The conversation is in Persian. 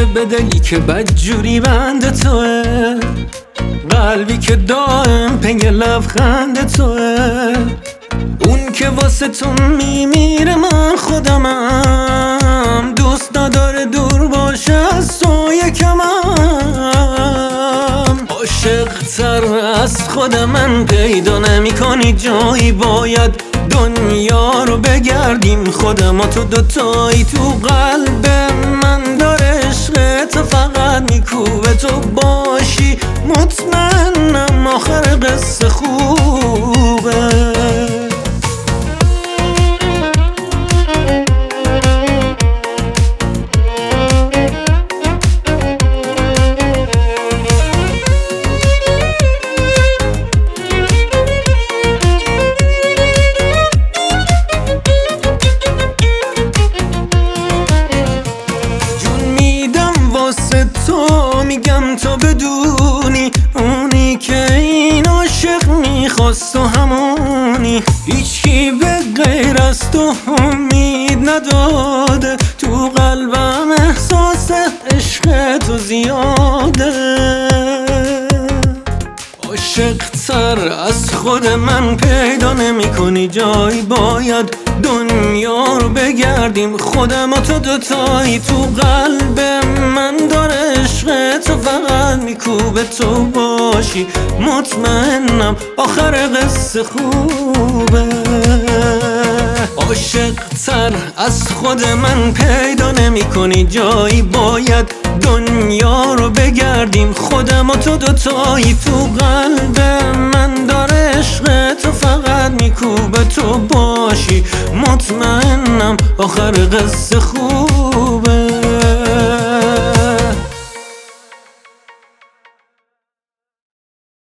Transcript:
به دلی که بدجوری بند توه، قلبی که دائم پی لبخند توه، اون که واسه تو میمیره من خودمم، دوست نداره دور باشه از تو یکمم. عاشق تر از خود من پیدا نمی کنی جایی، باید دنیا رو بگردیم خودم و تو دوتایی. تو قلب من داره عشق تو فقط میکوبه، تو باشی مطمئنم آخر قصه خوبه. تو میگم تو بدونی، اونی که این عاشق میخواست و همونی، هیچکی به غیر از تو امید نداده، تو قلبم احساس عشق تو زیاده. عاشق تر از خود من پیدا نمی کنی جایی، باید دنیا رو بگردیم خودم و تو دوتایی. تو قلب من داره عشق تو فقط میکوبه، تو باشی مطمئنم آخر قصه خوبه. عاشق تر از خود من پیدا نمی کنی جایی، باید دنیا رو بگردیم خودم و تو دوتایی. تو قلب من داره عشق تو فقط میکوبه، تو باشی مطمئنم آخر قصه خوبه.